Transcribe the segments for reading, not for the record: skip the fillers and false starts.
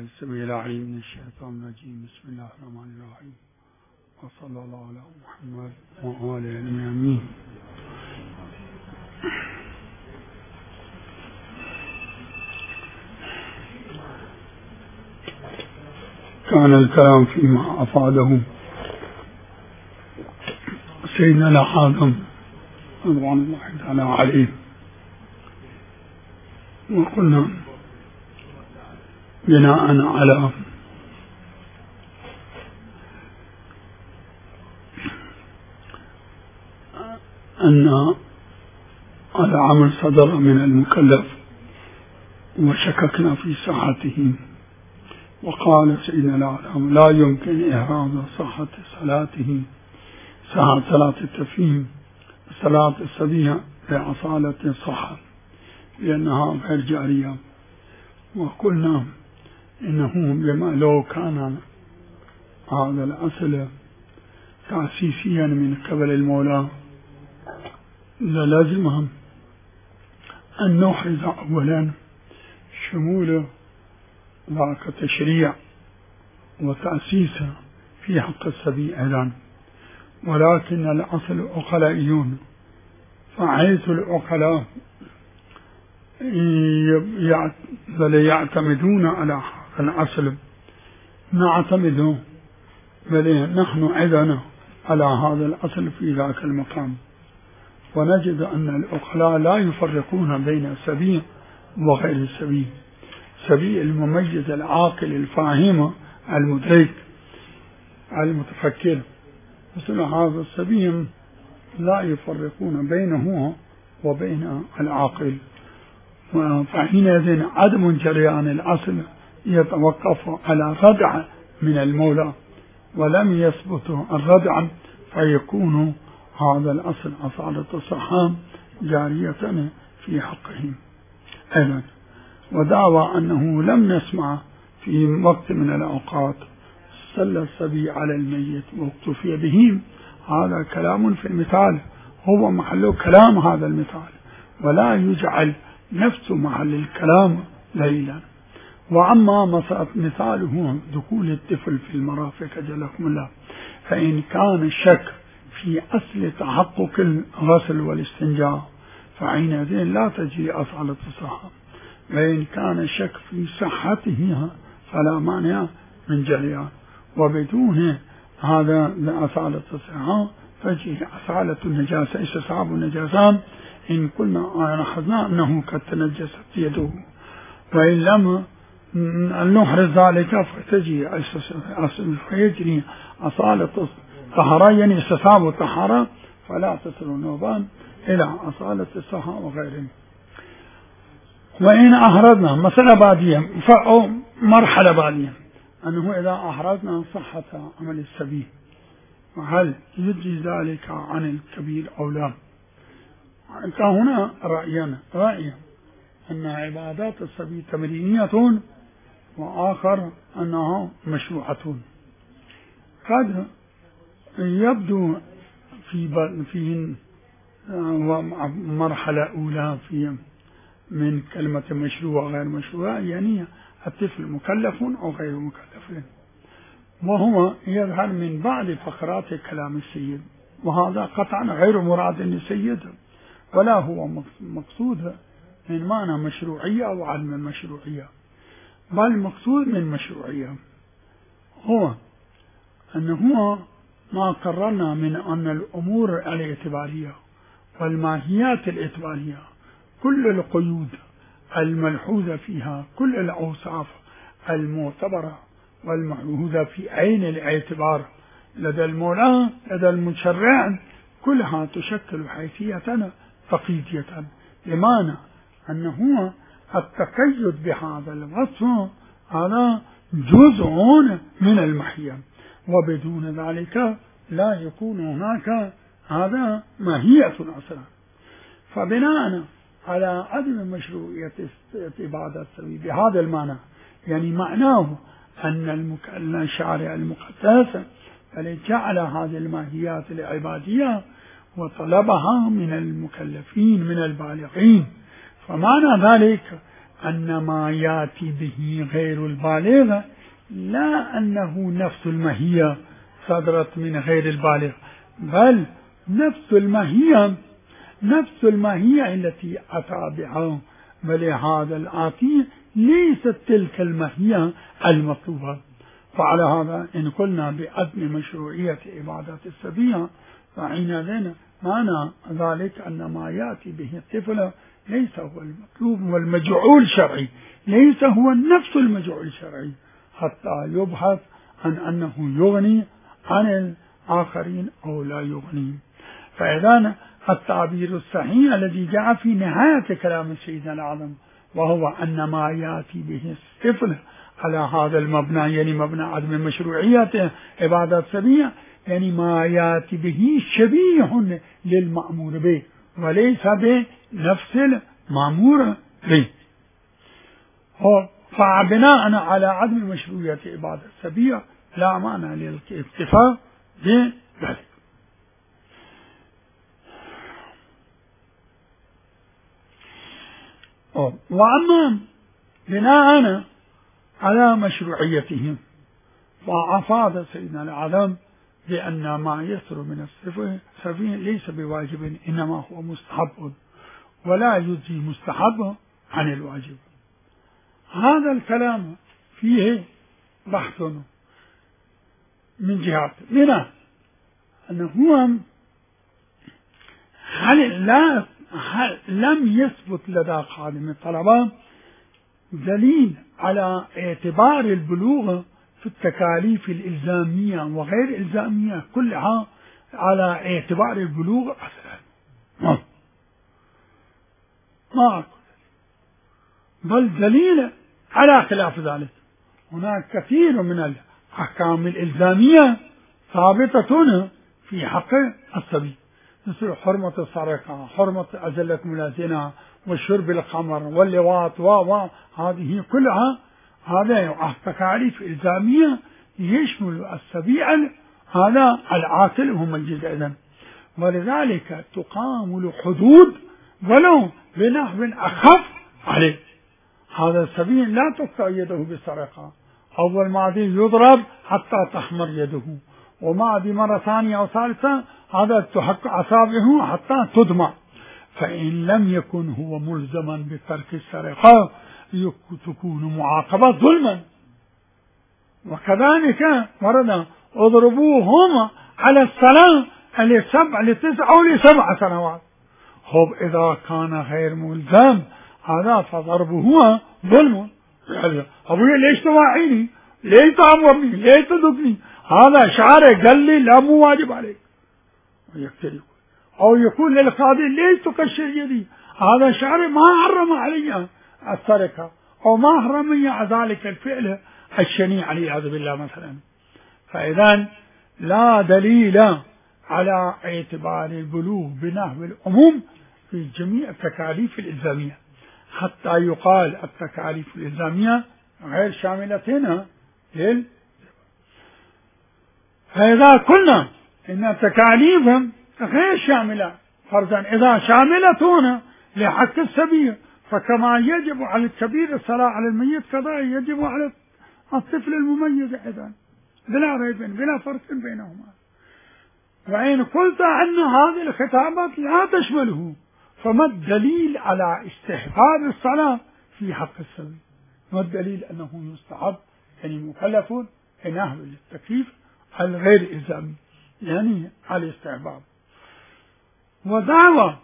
السميع العليم من الشيطان الرجيم. بسم الله الرحمن الرحيم، وصلى الله على محمد وآله الميامين. كان الكلام فيما أفاده سيدنا الحازم رضوان الله تعالى عليه، وقلنا بناء على أن العمل صدر من المكلف وشككنا في صحته، وقال سيدنا العلام لا يمكن إحراز صحة صلاته صلاة التفهيم صلاة الصبية لأصالة الصحة لأنها غير جارية. وقلنا إنه بما لو كان هذا الأصل تأسيسيا من قبل المولى للازمهم أن نحرز أولا شمول ذاك تشريع وتأسيس في حق الصبي أيضا، ولكن الأصل عقلائيون، فحيث العقلاء يعتمدون على هذا الأصل نعتمد بل نحن أيضا على هذا الأصل في ذاك المقام، ونجد أن العقلاء لا يفرقون بين السبي وغير السبي. السبي المميز العاقل الفاهم المدرك المتفكر، مثل هذا السبي لا يفرقون بينه وبين العاقل، فحينئذ عدم جريان الأصل يتوقف على ردع من المولى، ولم يثبت الردع فيكون هذا الأصل أصالة الصحة جارية في حقهم أيضا. ودعوى أنه لم نسمع في وقت من الأوقات صلى الصبي على الميت واكتفي به، هذا كلام في المثال هو محل كلام هذا المثال، ولا يجعل نفس محل الكلام ليلا. وأما مثاله دخول الطفل في المرافق جلكم الله، فإن كان الشك في أصل تحقق الغسل والاستنجاء فحينئذ لا تجري أصالة الصحة، وإن كان الشك في صحتها فلا مانع من جريها، وبدون هذا أصالة الصحة تجري أصالة النجاسة استصحاب النجاسة إن كنا لاحظنا أنه قد تنجست يده، وإن لم نحرز ذلك فيجري أصالة الطهارة، يعني استصحاب الطهارة، فلا تصل النوبان إلى أصالة الصحة وغيره. وإن أحرزنا مسألة بعدية أو مرحلة بعدية أنه إذا أحرزنا صحة عمل السبيل وهل يجزي ذلك عن الكبير أو لا؟ هنا رأي أن عبادات السبيل تمرينية، وآخر أنها مشروعة. قد يبدو في مرحلة أولى من كلمة مشروع غير مشروع، يعني الطفل مكلف أو غير مكلف، وهو يظهر من بعض فقرات كلام السيد، وهذا قطعا غير مراد للسيد، ولا هو مقصود من معنى مشروعية أو علم المشروعية، بل مقصود من مشروعية هو أنه ما قررنا من أن الأمور الاعتبارية والماهيات الاعتبارية كل القيود الملحوظة فيها، كل الأوصاف المعتبرة والملحوظة في عين الاعتبار لدى المولى لدى المشرع، كلها تشكل حيثية تقييدية، بمعنى أنه التقيد بهذا الوصف هذا جزء من المحية، وبدون ذلك لا يكون هناك هذا ماهية أصلا. فبناء على عدم مشروعية عبادة السبيل بهذا المعنى، يعني معناه أن الشارع المقدس جعل هذه الماهيات العبادية وطلبها من المكلفين من البالغين، فمعنى ذلك أن ما يأتي به غير البالغ لا أنه نفس المهية صدرت من غير البالغ، بل نفس المهية التي أتى بها، بل هذا الآتي ليست تلك المهية المطلوبة. فعلى هذا إن قلنا بعدم مشروعية عبادات السبية فحينئذ معنى ذلك أن ما يأتي به الطفل ليس هو المطلوب والمجعول شرعي، ليس هو نفس المجعول الشرعي، حتى يبحث عن أنه يغني عن الآخرين أو لا يغني. فإذا التعبير الصحيح الذي جاء في نهاية كلام سيدنا الأعظم وهو أن ما يأتي به الطفل على هذا المبنى، يعني مبنى عدم مشروعية عبادات السبية، يعني ما يأتي به شبيه للمأمور به وليس بنفس المأمور به. فبناء على عدم مشروعية عبادة السبية لا معنى للاكتفاء بذلك. وأما بناء على مشروعيتهم فأفاد سيدنا الأعظم بأن ما يسر من السفيه ليس بواجب، إنما هو مستحب ولا يجزي مستحب عن الواجب. هذا الكلام فيه بحث من جهات، منها أنه هل لم يثبت لدى خادم الطلبة دليل على اعتبار البلوغ في التكاليف الإلزامية وغير الإلزامية كلها على اعتبار البلوغ أصلا؟ ما بل دليل على خلاف ذلك. هناك كثير من الأحكام الإلزامية ثابتة في حق الصبي، مثل حرمة السرقة، حرمة أزلة الزنا، والشرب الخمر واللواط هذه كلها هذا تكاليف إلزامية يشمل السبي هذا العاقل ومميز أيضا، ولذلك تقام الحدود ولو بنحو أخف عليه. هذا السبي لا تقطع يده بالسرقة، أول ما يضرب حتى تحمر يده، وما مرة ثانية أو ثالثة هذا تحك أصابعه حتى تدمع. فإن لم يكن هو ملزما بترك السرقة تكون معاقبة ظلما. وكذلك ورد اضربوهم على الصلاة ل9 أو ل7 سنوات. إذا كان غير ملزم هذا فضربه ظلم. أبوي ليش تواعيني؟ ليش تعمرني؟ ليش تدقني؟ هذا شعره قال لي لا مو واجب عليك ويكتري. أو يقول للقاضي ليش تكشر يدي؟ هذا شعره ما حرم علي السرقة أو ما حرم ذلك الفعل الشنيع والعياذ بالله مثلا. فإذا لا دليل على اعتبار البلوغ بنحو العموم في جميع التكاليف الإلزامية، حتى يقال التكاليف الإلزامية غير شاملة هنا. فإذا قلنا إن تكاليفهم غير شاملة، فرضا إذا شاملة هنا لحق السبي، فكما يجب على الكبير الصلاة على الميت كذا يجب على الطفل المميز أيضا بلا ريب بلا فرق بينهما. وإن قلت أن هذه الخطابات لا تشمله فما الدليل على استحباب الصلاة في حق السبي؟ ما الدليل أنه يستحب يعني مكلف نحو التكليف الغير إلزامي يعني على الاستحباب؟ ودعوى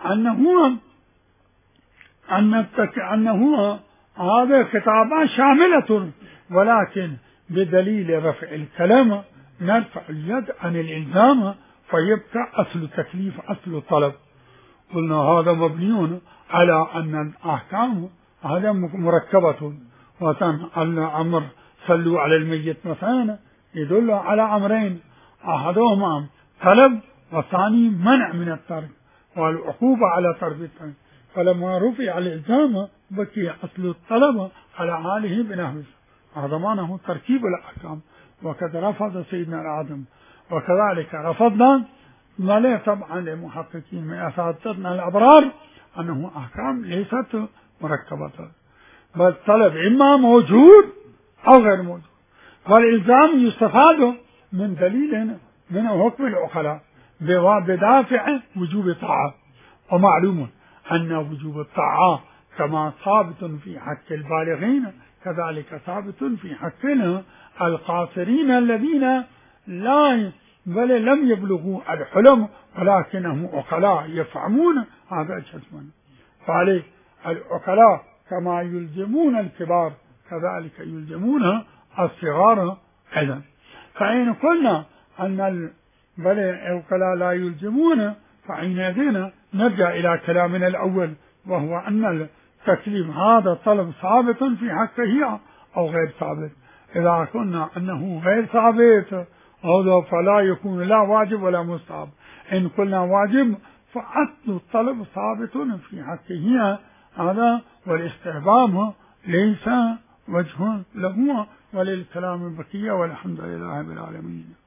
أنه هذه خطابات شاملة، ولكن بدليل رفع الكلام نرفع اليد عن الإلزام فيبقى أصل التكليف أصل الطلب. قلنا هذا مبني على أن الأحكام هذا مركبة، وكان الأمر صلوا على الميت مثلا يدل على أمرين، أحدهما طلب والثاني منع من الترك والعقوبة على ترك الترك. فلما رفع الإلزام بقي أصل الطلب على حاله بنحو هذا معناه تركيب الأحكام. وقد رفض سيدنا الأعظم وكذلك رفضنا ما لا طبعا للمحققين من أساتذتنا الأبرار أنه أحكام ليست مركبة، بل الطلب إما موجود أو غير موجود. والإلزام يستفاد من دليل من حكم العقلاء بدافع وجوب الطاعة. ومعلوم أن وجوب الطاعة كما ثابت في حق البالغين كذلك ثابت في حقنا القاصرين الذين بل لم يبلغوا الحلم ولكنهم عقلاء يفهمون هذا الجسم. فعليه العقلاء كما يلزمون الكبار كذلك يلزمون الصغار أيضا. فإن قلنا أن العقلاء لا يلزمون فحينئذ نرجع إلى كلامنا الأول، وهو أن التكليف هذا طلب ثابت في حقه أو غير ثابت. إذا قلنا أنه غير ثابت هذا فلا يكون لا واجب ولا مستحب. إن قلنا واجب فأصل الطلب ثابت في حقه هذا، والاستحباب ليس وجه له. وللكلام بقية، والحمد لله رب العالمين.